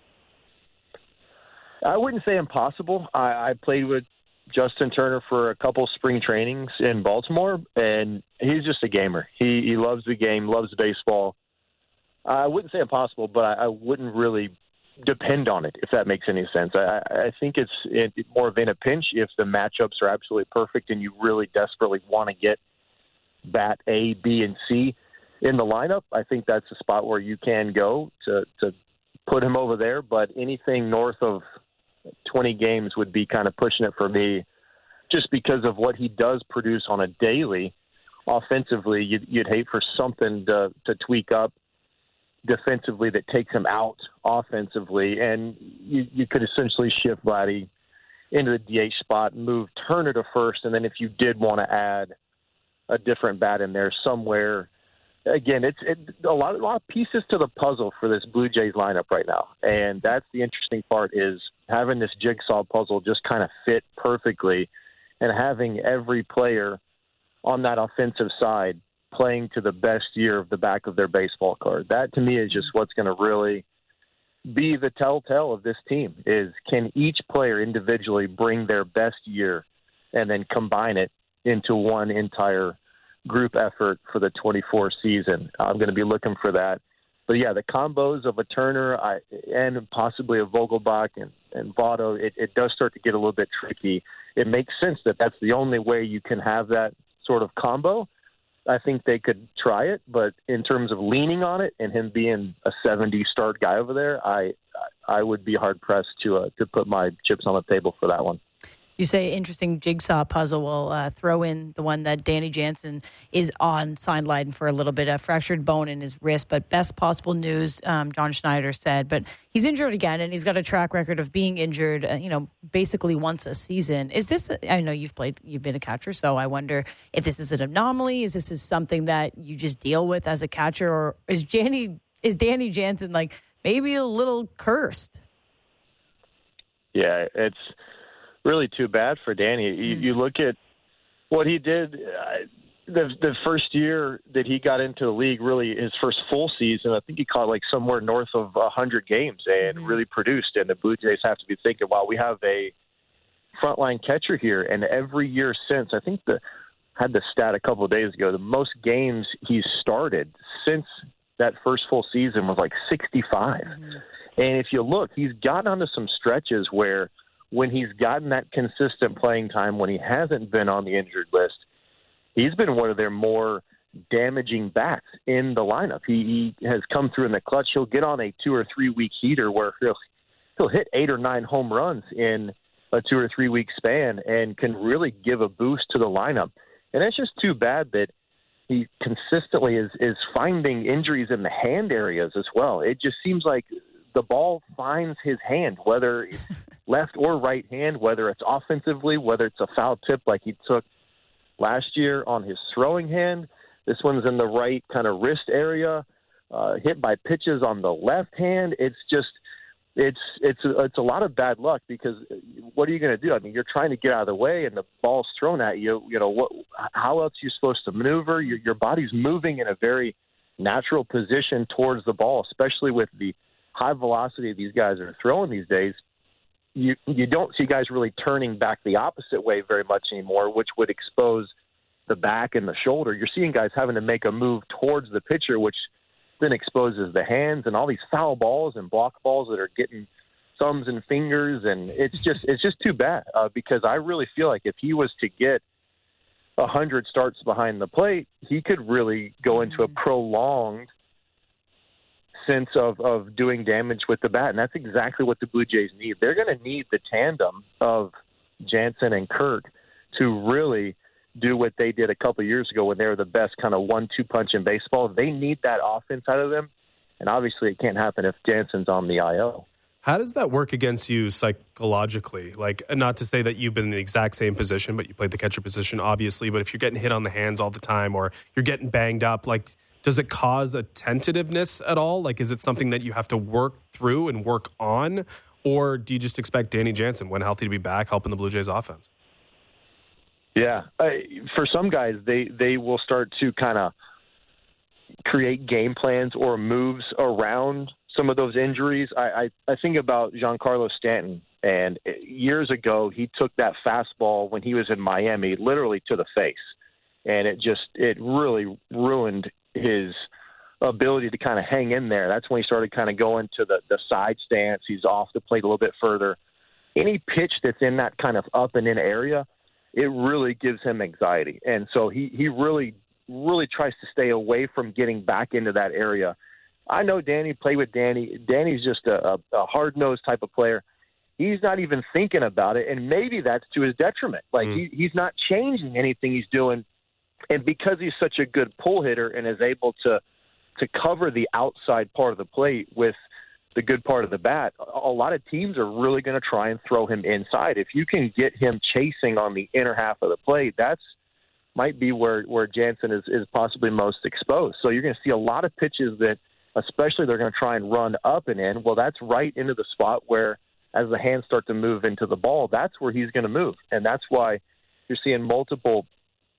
I wouldn't say impossible. I, I played with Justin Turner for a couple spring trainings in Baltimore, and he's just a gamer. He, he loves the game, loves baseball. I wouldn't say impossible, but I, I wouldn't really depend on it, if that makes any sense. I, I think it's it, more of in a pinch if the matchups are absolutely perfect and you really desperately want to get bat A, B, and C in the lineup. I think that's a spot where you can go to, to put him over there, but anything north of twenty games would be kind of pushing it for me, just because of what he does produce on a daily. Offensively, you'd, you'd hate for something to, to tweak up defensively that takes him out offensively, and you, you could essentially shift Vladdy into the D H spot and move Turner to first, and then if you did want to add a different bat in there somewhere, again, it's it, a lot, a lot of pieces to the puzzle for this Blue Jays lineup right now, and that's the interesting part, is having this jigsaw puzzle just kind of fit perfectly, and having every player on that offensive side playing to the best year of the back of their baseball card. That, to me, is just what's going to really be the telltale of this team, is can each player individually bring their best year and then combine it into one entire group effort for the twenty-four season. I'm going to be looking for that. But, yeah, the combos of a Turner I, and possibly a Vogelbach and, and Votto, it, it does start to get a little bit tricky. It makes sense that that's the only way you can have that sort of combo. I think they could try it, but in terms of leaning on it and him being a seventy start guy over there, I I would be hard pressed to uh, to put my chips on the table for that one. You say interesting jigsaw puzzle. We'll uh, throw in the one that Danny Jansen is on sideline for a little bit, a fractured bone in his wrist, but best possible news, um, John Schneider said. But he's injured again, and he's got a track record of being injured, uh, you know, basically once a season. Is this, a, I know you've played, you've been a catcher, so I wonder if this is an anomaly. Is this is something that you just deal with as a catcher, or is Danny, is Danny Jansen like maybe a little cursed? Yeah, it's really too bad for Danny. You, mm. you look at what he did uh, the the first year that he got into the league, really his first full season. I think he caught like somewhere north of one hundred games and mm. really produced. And the Blue Jays have to be thinking, wow, we have a frontline catcher here. And every year since, I think the had the stat a couple of days ago, the most games he's started since that first full season was like sixty-five. Mm. And if you look, he's gotten onto some stretches where when he's gotten that consistent playing time, when he hasn't been on the injured list, he's been one of their more damaging bats in the lineup. He, he has come through in the clutch. He'll get on a two or three week heater where he'll, he'll hit eight or nine home runs in a two or three week span and can really give a boost to the lineup. And it's just too bad that he consistently is, is finding injuries in the hand areas as well. It just seems like the ball finds his hand, whether it's left or right hand, whether it's offensively, whether it's a foul tip like he took last year on his throwing hand. This one's in the right kind of wrist area, uh, hit by pitches on the left hand. It's just, it's it's it's a lot of bad luck because what are you going to do? I mean, you're trying to get out of the way and the ball's thrown at you. You know, what? How else are you supposed to maneuver? Your, your body's moving in a very natural position towards the ball, especially with the high velocity these guys are throwing these days. You you don't see guys really turning back the opposite way very much anymore, which would expose the back and the shoulder. You're seeing guys having to make a move towards the pitcher, which then exposes the hands and all these foul balls and block balls that are getting thumbs and fingers. And it's just it's just too bad uh, because I really feel like if he was to get one hundred starts behind the plate, he could really go into a prolonged sense of, of doing damage with the bat. And that's exactly what the Blue Jays need. They're going to need the tandem of Jansen and Kirk to really do what they did a couple of years ago when they were the best kind of one two punch in baseball. They need that offense out of them. And obviously it can't happen if Jansen's on the I L. How does that work against you psychologically? Like, not to say that you've been in the exact same position, but you played the catcher position, obviously. But if you're getting hit on the hands all the time or you're getting banged up, like, does it cause a tentativeness at all? Like, is it something that you have to work through and work on? Or do you just expect Danny Jansen, when healthy, to be back helping the Blue Jays offense? Yeah. Uh, for some guys, they, they will start to kind of create game plans or moves around some of those injuries. I, I, I think about Giancarlo Stanton. And years ago, he took that fastball when he was in Miami literally to the face. And it just, it really ruined his ability to kind of hang in there. That's when he started kind of going to the, the side stance. He's off the plate a little bit further. Any pitch that's in that kind of up and in area, it really gives him anxiety. And so he, he really, really tries to stay away from getting back into that area. I know Danny, play with Danny. Danny's just a, a, a hard-nosed type of player. He's not even thinking about it, and maybe that's to his detriment. Like, mm. he, he's not changing anything he's doing. And because he's such a good pull hitter and is able to to cover the outside part of the plate with the good part of the bat, a lot of teams are really going to try and throw him inside. If you can get him chasing on the inner half of the plate, that's might be where, where Jansen is, is possibly most exposed. So you're going to see a lot of pitches that, especially they're going to try and run up and in. Well, that's right into the spot where, as the hands start to move into the ball, that's where he's going to move. And that's why you're seeing multiple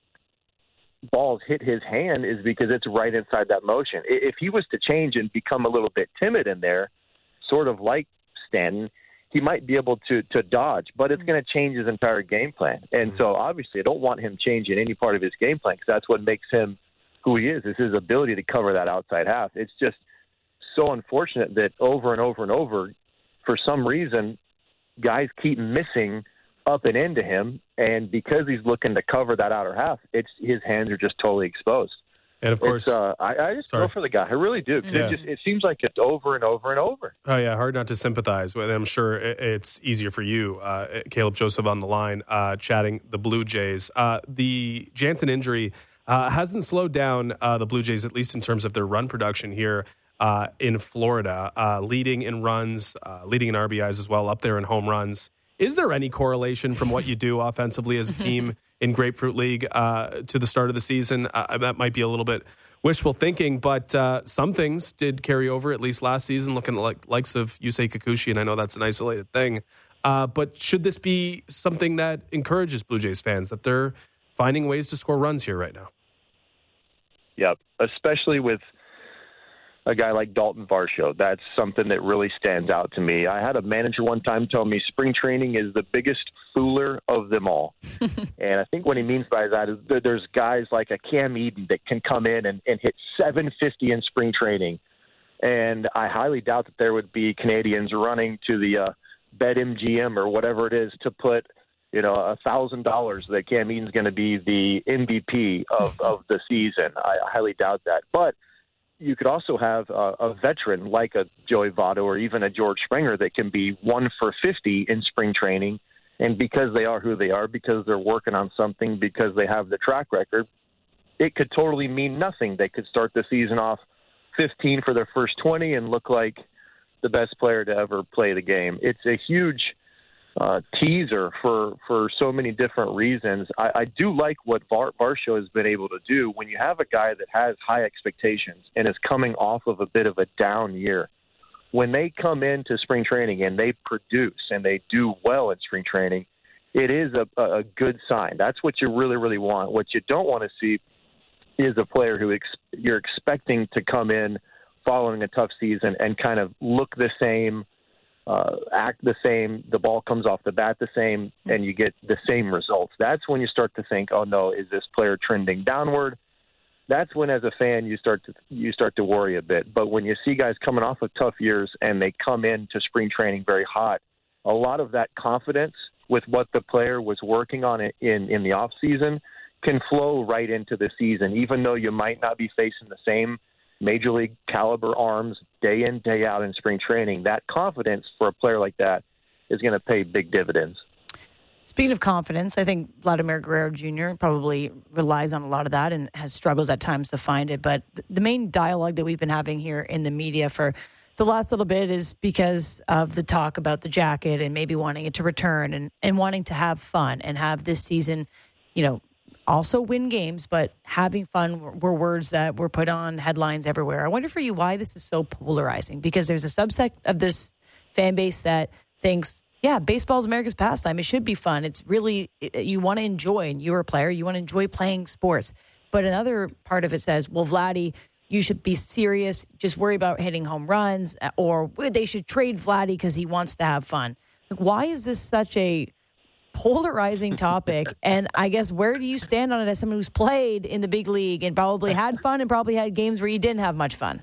balls hit his hand, is because it's right inside that motion. If he was to change and become a little bit timid in there, sort of like Stanton, he might be able to to dodge, but it's going to change his entire game plan. And so obviously I don't want him changing any part of his game plan, because that's what makes him who he is, is his ability to cover that outside half. It's just so unfortunate that over and over and over, for some reason, guys keep missing up and into him, and because he's looking to cover that outer half, it's his hands are just totally exposed. And of course, uh, I, I just sorry. feel for the guy. I really do. 'Cause Yeah. It just it seems like it's over and over and over. Oh yeah, hard not to sympathize with. I'm sure it's easier for you, uh, Caleb Joseph, on the line, uh, chatting the Blue Jays. Uh, the Jansen injury uh, hasn't slowed down uh, the Blue Jays, at least in terms of their run production here uh, in Florida, uh, leading in runs, uh, leading in R B Is as well, up there in home runs. Is there any correlation from what you do offensively as a team in Grapefruit League uh, to the start of the season? Uh, that might be a little bit wishful thinking, but uh, some things did carry over, at least last season, looking at like likes of Yusei Kikuchi, and I know that's an isolated thing. Uh, but should this be something that encourages Blue Jays fans, that they're finding ways to score runs here right now? Yep, especially with a guy like Dalton Varsho. That's something that really stands out to me. I had a manager one time tell me spring training is the biggest fooler of them all. And I think what he means by that is that there's guys like a Cam Eden that can come in and, and hit seven fifty in spring training. And I highly doubt that there would be Canadians running to the uh, BetMGM or whatever it is to put, you know, a thousand dollars that Cam Eden's going to be the M V P of, of the season. I, I highly doubt that. But you could also have a, a veteran like a Joey Votto or even a George Springer that can be one for fifty in spring training. And because they are who they are, because they're working on something, because they have the track record, it could totally mean nothing. They could start the season off fifteen for their first twenty and look like the best player to ever play the game. It's a huge uh, teaser for, for so many different reasons. I, I do like what Var- Varsho has been able to do when you have a guy that has high expectations and is coming off of a bit of a down year. When they come into spring training and they produce and they do well in spring training, it is a, a good sign. That's what you really, really want. What you don't want to see is a player who ex- you're expecting to come in following a tough season and kind of look the same, uh, act the same, the ball comes off the bat the same, and you get the same results. That's when you start to think, oh no, is this player trending downward? That's when, as a fan, you start to you start to worry a bit. But when you see guys coming off of tough years and they come into spring training very hot, a lot of that confidence with what the player was working on in, in the off season can flow right into the season, even though you might not be facing the same major league caliber arms day in, day out in spring training. That confidence for a player like that is going to pay big dividends. Speaking of confidence, I think Vladimir Guerrero Junior probably relies on a lot of that and has struggled at times to find it. But the main dialogue that we've been having here in the media for the last little bit is because of the talk about the jacket and maybe wanting it to return and, and wanting to have fun and have this season, you know, also win games, but having fun were words that were put on headlines everywhere. I wonder for you why this is so polarizing, because there's a subset of this fan base that thinks, yeah, baseball is America's pastime. It should be fun. It's really, you want to enjoy, and you're a player, you want to enjoy playing sports. But another part of it says, well, Vladdy, you should be serious, just worry about hitting home runs, or they should trade Vladdy because he wants to have fun. Like, why is this such a polarizing topic? And I guess, where do you stand on it as someone who's played in the big league and probably had fun and probably had games where you didn't have much fun?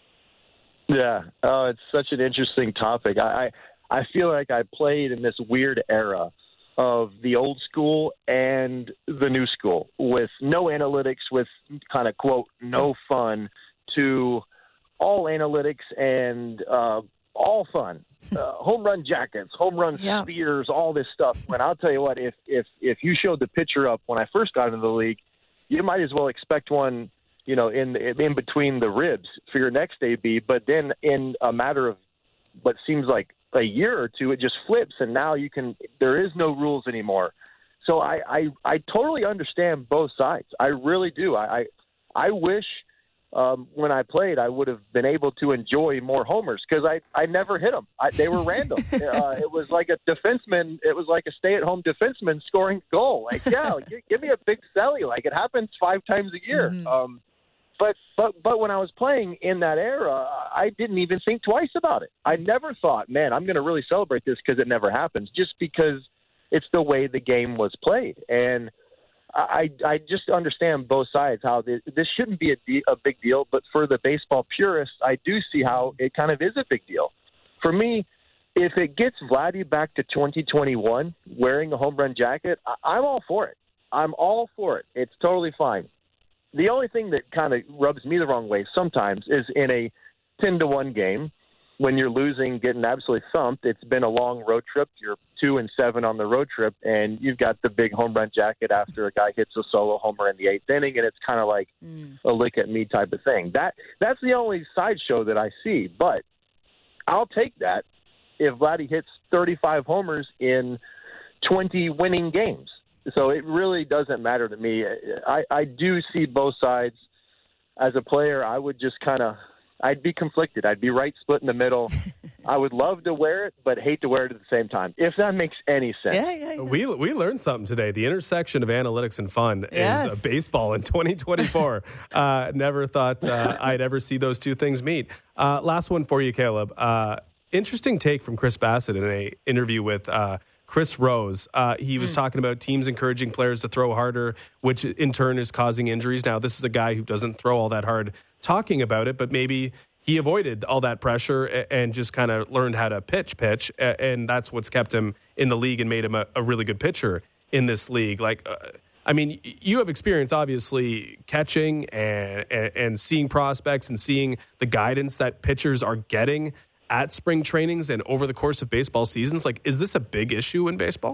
Yeah, oh, it's such an interesting topic. I, I I feel like I played in this weird era of the old school and the new school, with no analytics, with kind of, quote, no fun, to all analytics and uh, all fun. Uh, home run jackets, home run yeah. spears, all this stuff. When I'll tell you what, if if if you showed the picture up when I first got into the league, you might as well expect one, you know, in in between the ribs for your next A B. But then in a matter of what seems like a year or two, it just flips, and now you can. There is no rules anymore. So I I, I totally understand both sides. I really do. I I, I wish. Um, when I played, I would have been able to enjoy more homers because I, I never hit them. I, they were random. uh, it was like a defenseman. It was like a stay-at-home defenseman scoring a goal. Like, yeah, give, give me a big celly. Like, it happens five times a year. Mm-hmm. Um, but but but when I was playing in that era, I didn't even think twice about it. I never thought, man, I'm going to really celebrate this because it never happens, just because it's the way the game was played. And I, I just understand both sides, how this, this shouldn't be a, de- a big deal, but for the baseball purists, I do see how it kind of is a big deal. For me, if it gets Vladdy back to twenty twenty-one wearing a home run jacket, I, I'm all for it. I'm all for it. It's totally fine. the only thing that kind of rubs me the wrong way sometimes is in a ten to one game when you're losing, getting absolutely thumped. It's been a long road trip. You're two and seven on the road trip, and you've got the big home run jacket after a guy hits a solo homer in the eighth inning, and it's kind of like mm. a lick at me type of thing. That that's the only sideshow that I see. But I'll take that if Vladdy hits thirty-five homers in twenty winning games. So it really doesn't matter to me. I, I do see both sides. As a player, I would just kind of I'd be conflicted. I'd be right split in the middle. I would love to wear it, but hate to wear it at the same time, if that makes any sense. Yeah, yeah, yeah. We we learned something today. The intersection of analytics and fun yes. is uh, baseball in twenty twenty-four. uh, never thought uh, I'd ever see those two things meet. Uh, last one for you, Caleb. Uh, interesting take from Chris Bassett in an interview with uh, Chris Rose. Uh, he was mm. talking about teams encouraging players to throw harder, which in turn is causing injuries. Now, this is a guy who doesn't throw all that hard talking about it, but maybe he avoided all that pressure and just kind of learned how to pitch, pitch, and that's what's kept him in the league and made him a, a really good pitcher in this league. Like, uh, I mean, you have experience, obviously, catching and, and, and seeing prospects and seeing the guidance that pitchers are getting at spring trainings and over the course of baseball seasons. Like, is this a big issue in baseball?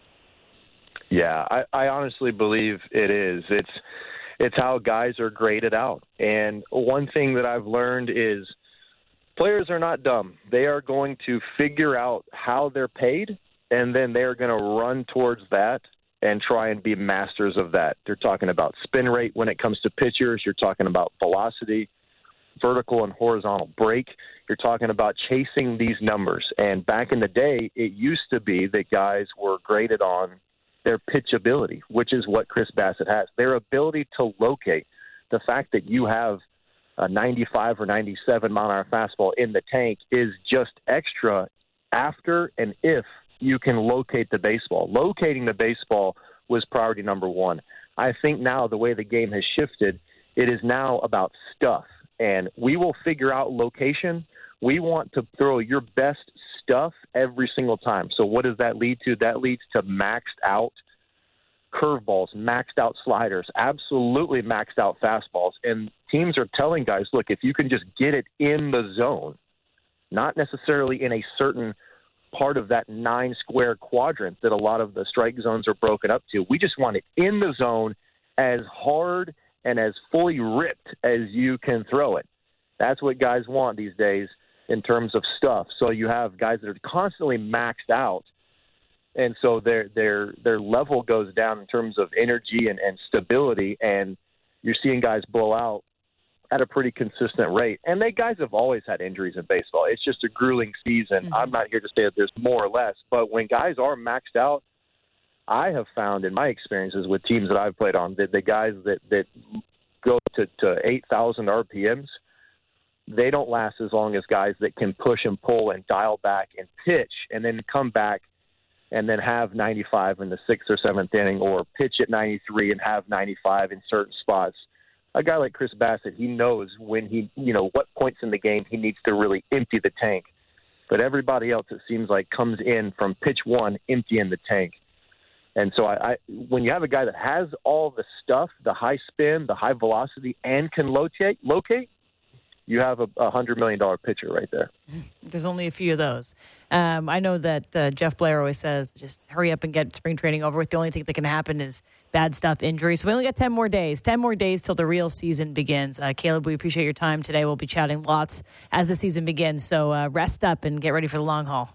Yeah, I, I honestly believe it is. It's It's how guys are graded out. And one thing that I've learned is players are not dumb. They are going to figure out how they're paid, and then they're going to run towards that and try and be masters of that. They're talking about spin rate when it comes to pitchers. You're talking about velocity, vertical and horizontal break. You're talking about chasing these numbers. And back in the day, it used to be that guys were graded on their pitchability, which is what Chris Bassett has. Their ability to locate. The fact that you have a ninety-five or ninety-seven mile an hour fastball in the tank is just extra after and if you can locate the baseball. Locating the baseball was priority number one. I think now the way the game has shifted, it is now about stuff. And we will figure out location. We want to throw your best stuff every single time. So what does that lead to? That leads to maxed out curveballs, maxed out sliders, absolutely maxed out fastballs. And teams are telling guys, look, if you can just get it in the zone, not necessarily in a certain part of that nine square quadrant that a lot of the strike zones are broken up to. We just want it in the zone as hard and as fully ripped as you can throw it. That's what guys want these days in terms of stuff. So you have guys that are constantly maxed out, and so their their their level goes down in terms of energy and, and stability, and you're seeing guys blow out at a pretty consistent rate. And they guys have always had injuries in baseball. It's just a grueling season. Mm-hmm. I'm not here to say that there's more or less, but when guys are maxed out, I have found in my experiences with teams that I've played on that the guys that, that go to, to eight thousand R P Ms, they don't last as long as guys that can push and pull and dial back and pitch and then come back and then have ninety-five in the sixth or seventh inning, or pitch at ninety-three and have ninety-five in certain spots. A guy like Chris Bassett, he knows when he, you know, what points in the game he needs to really empty the tank. But everybody else, it seems like, comes in from pitch one, empty in the tank. And so I, I when you have a guy that has all the stuff, the high spin, the high velocity, and can locate, locate, you have a one hundred million dollars pitcher right there. There's only a few of those. Um, I know that uh, Jeff Blair always says, just hurry up and get spring training over with. The only thing that can happen is bad stuff, injuries. So we only got ten more days, ten more days till the real season begins. Uh, Caleb, we appreciate your time today. We'll be chatting lots as the season begins. So uh, rest up and get ready for the long haul.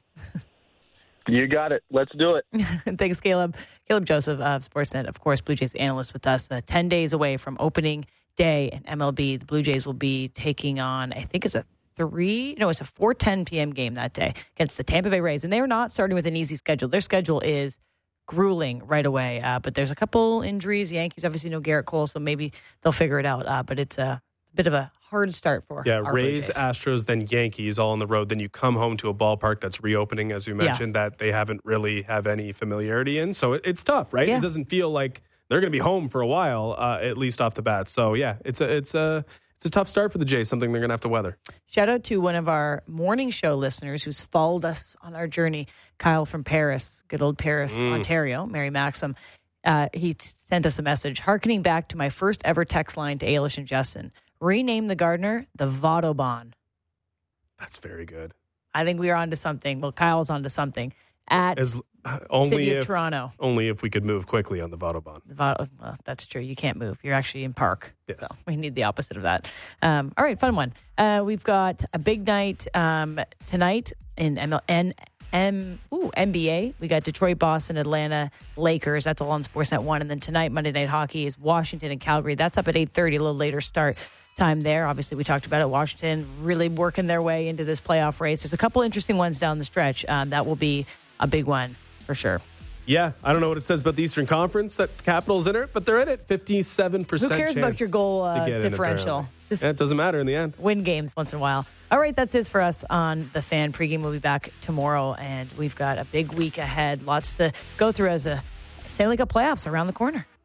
You got it. Let's do it. Thanks, Caleb. Caleb Joseph of Sportsnet, of course, Blue Jays analyst with us. Uh, ten days away from opening day in M L B. The Blue Jays will be taking on, I think it's a three, no, it's a four ten p.m. game that day against the Tampa Bay Rays. And they are not starting with an easy schedule. Their schedule is grueling right away. Uh, but there's a couple injuries. The Yankees obviously know Garrett Cole, so maybe they'll figure it out. Uh, but it's a bit of a hard start for yeah, our Rays, Blue Jays. Astros, then Yankees all on the road. Then you come home to a ballpark that's reopening, as you mentioned, yeah. that they haven't really have any familiarity in. So it, it's tough, right? Yeah. It doesn't feel like they're going to be home for a while, uh, at least off the bat. So yeah, it's a it's a it's a tough start for the Jays. Something they're going to have to weather. Shout out to one of our morning show listeners who's followed us on our journey, Kyle from Paris, good old Paris, mm. Ontario, Mary Maxim. uh, he t- sent us a message, hearkening back to my first ever text line to Ailish and Justin. Rename the Gardner the Vodobon. That's very good. I think we are onto something. Well, Kyle's onto something. At As, uh, only City if, of Toronto. Only if we could move quickly on the Vodobon. The Vod- well, that's true. You can't move. You're actually in park. Yes. So we need the opposite of that. Um, all right, fun one. Uh, we've got a big night um, tonight in M L N. M, ooh, N B A. We got Detroit, Boston, Atlanta, Lakers. That's all on Sportsnet one. And then tonight, Monday Night Hockey is Washington and Calgary. That's up at eight thirty, a little later start time there. Obviously, we talked about it. Washington really working their way into this playoff race. There's a couple interesting ones down the stretch. Um, that will be a big one for sure. Yeah, I don't know what it says about the Eastern Conference that Capitals in it, but they're in it. fifty-seven percent Who cares chance about your goal uh, to get in, differential? apparently. Just Yeah, it doesn't matter in the end. win games once in a while. All right, that's it for us on The Fan. Pregame will be back tomorrow, and we've got a big week ahead. Lots to go through as a Stanley Cup playoffs around the corner.